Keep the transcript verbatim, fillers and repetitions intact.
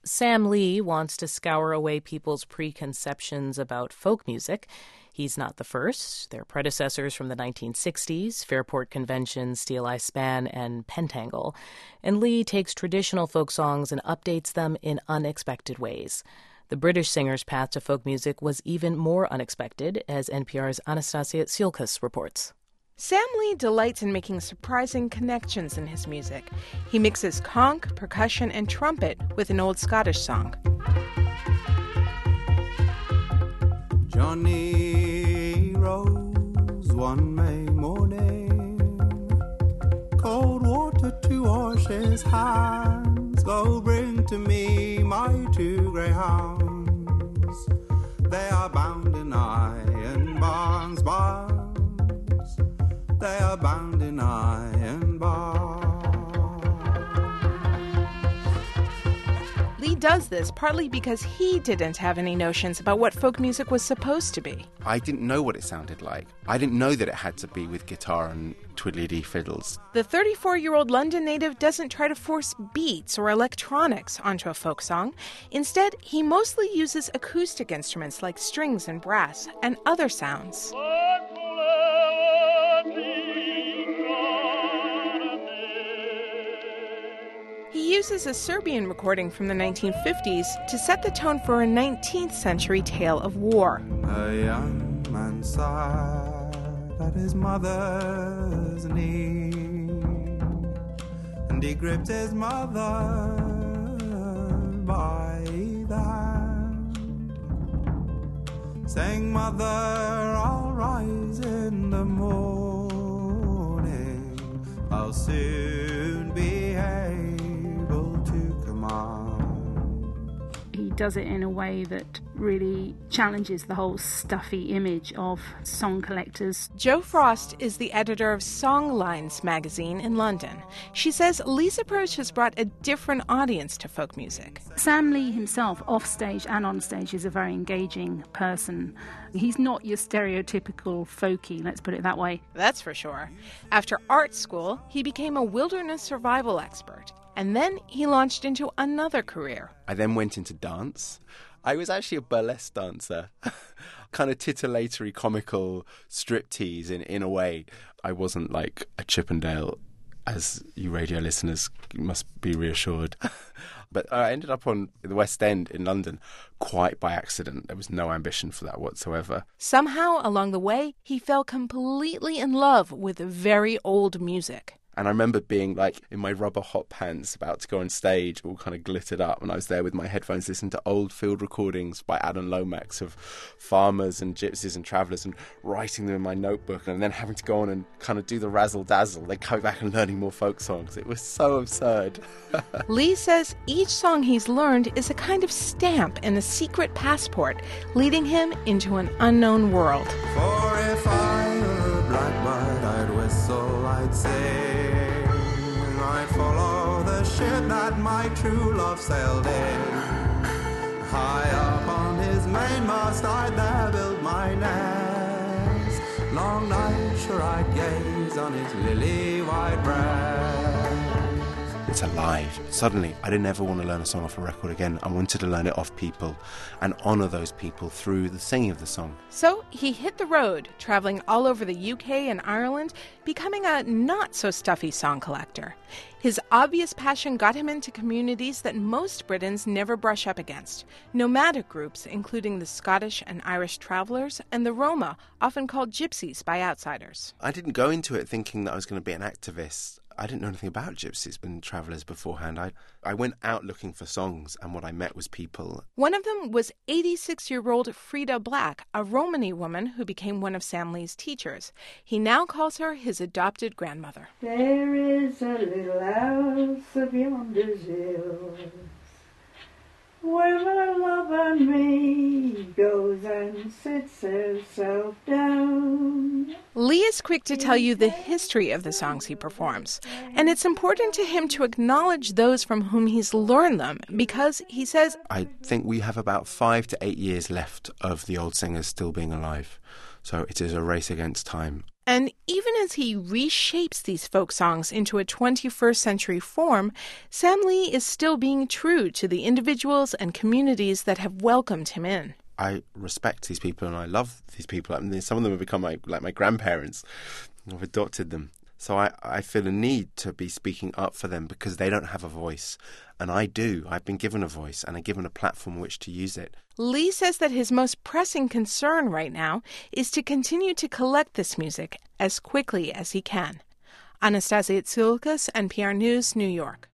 Sam Lee wants to scour away people's preconceptions about folk music. He's not the first. Their predecessors from the nineteen sixties, Fairport Convention, Steel Eye Span, and Pentangle. And Lee takes traditional folk songs and updates them in unexpected ways. The British singer's path to folk music was even more unexpected, as N P R's Anastasia Tsiolkas reports. Sam Lee delights in making surprising connections in his music. He mixes conch, percussion, and trumpet with an old Scottish song. Johnny rose one May morning, cold water to wash his hands. Go bring to me my two greyhounds. They are bound in iron bonds, bonds. They are bound in iron bars. Lee does this partly because he didn't have any notions about what folk music was supposed to be. I didn't know what it sounded like. I didn't know that it had to be with guitar and twiddly-dee fiddles. The thirty-four-year-old London native doesn't try to force beats or electronics onto a folk song. Instead, he mostly uses acoustic instruments like strings and brass and other sounds. He uses a Serbian recording from the nineteen fifties to set the tone for a nineteenth century tale of war. A young man sighed at his mother's knee, and he gripped his mother by the hand, saying, "Mother, I'll rise in the morning, I'll soon be able to command." He does it in a way that really challenges the whole stuffy image of song collectors. Jo Frost is the editor of Songlines magazine in London. She says Lee's approach has brought a different audience to folk music. Sam Lee himself, off stage and on stage, is a very engaging person. He's not your stereotypical folky, let's put it that way. That's for sure. After art school, he became a wilderness survival expert. And then he launched into another career. I then went into dance. I was actually a burlesque dancer, kind of titillatory, comical striptease in, in a way. I wasn't like a Chippendale, as you radio listeners must be reassured. But I ended up on the West End in London quite by accident. There was no ambition for that whatsoever. Somehow, along the way, he fell completely in love with very old music. And I remember being like in my rubber hot pants about to go on stage, all kind of glittered up. And I was there with my headphones listening to old field recordings by Alan Lomax of farmers and gypsies and travellers and writing them in my notebook and then having to go on and kind of do the razzle dazzle. Then coming back and learning more folk songs. It was so absurd. Lee says each song he's learned is a kind of stamp and a secret passport, leading him into an unknown world. For if I were a blackbird, I'd whistle, I'd say, I'd follow the ship that my true love sailed in. High up on his mainmast I'd there build my nest. Long nights sure I'd gaze on his lily-white breast. It's alive. Suddenly, I didn't ever want to learn a song off a record again. I wanted to learn it off people and honour those people through the singing of the song. So he hit the road, travelling all over the U K and Ireland, becoming a not-so-stuffy song collector. His obvious passion got him into communities that most Britons never brush up against. Nomadic groups, including the Scottish and Irish travellers, and the Roma, often called gypsies by outsiders. I didn't go into it thinking that I was going to be an activist. I didn't know anything about gypsies and travellers beforehand. I I went out looking for songs, and what I met was people. One of them was eighty-six-year-old Frida Black, a Romany woman who became one of Sam Lee's teachers. He now calls her his adopted grandmother. There is a little house of yonder hills, where my love and me goes and sits herself down. Lee is quick to tell you the history of the songs he performs, and it's important to him to acknowledge those from whom he's learned them, because, he says, I think we have about five to eight years left of the old singers still being alive, so it is a race against time. And even as he reshapes these folk songs into a twenty-first century form, Sam Lee is still being true to the individuals and communities that have welcomed him in. I respect these people and I love these people. I mean, some of them have become my, like my grandparents. I've adopted them. So I, I feel a need to be speaking up for them because they don't have a voice. And I do. I've been given a voice and I'm given a platform on which to use it. Lee says that his most pressing concern right now is to continue to collect this music as quickly as he can. Anastasia Tsoulikas, N P R News, New York.